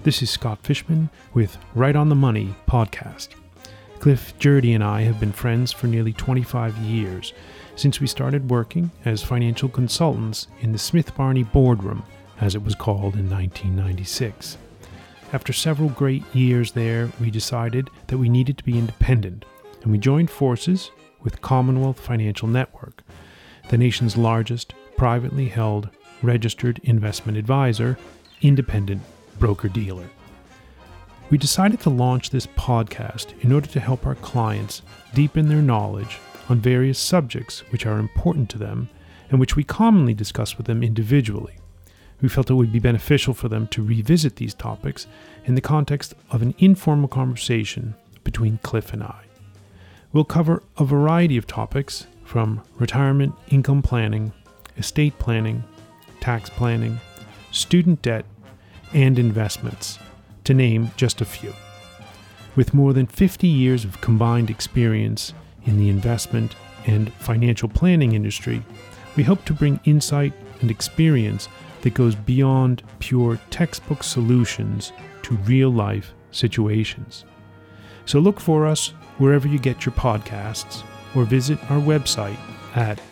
This is Scott Fishman with Right on the Money podcast. Cliff Jurdy and I have been friends for nearly 25 years, since we started working as financial consultants in the Smith Barney boardroom, as it was called in 1996. After several great years there, we decided that we needed to be independent, and we joined forces with Commonwealth Financial Network, the nation's largest privately held registered investment advisor, independent broker-dealer. We decided to launch this podcast in order to help our clients deepen their knowledge on various subjects which are important to them and which we commonly discuss with them individually. We felt it would be beneficial for them to revisit these topics in the context of an informal conversation between Cliff and I. We'll cover a variety of topics from retirement income planning, estate planning, tax planning, student debt, and investments, to name just a few. With more than 50 years of combined experience in the investment and financial planning industry, we hope to bring insight and experience that goes beyond pure textbook solutions to real-life situations. So look for us wherever you get your podcasts, or visit our website at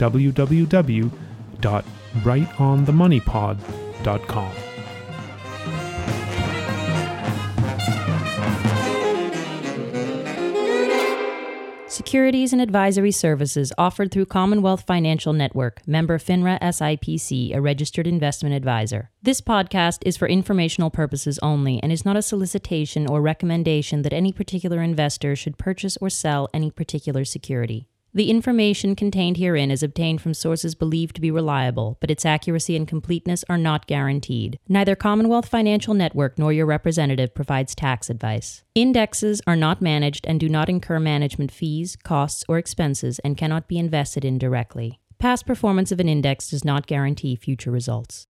www.rightonthemoneypod.com. Securities and advisory services offered through Commonwealth Financial Network, member FINRA SIPC, a registered investment advisor. This podcast is for informational purposes only and is not a solicitation or recommendation that any particular investor should purchase or sell any particular security. The information contained herein is obtained from sources believed to be reliable, but its accuracy and completeness are not guaranteed. Neither Commonwealth Financial Network nor your representative provides tax advice. Indexes are not managed and do not incur management fees, costs, or expenses and cannot be invested in directly. Past performance of an index does not guarantee future results.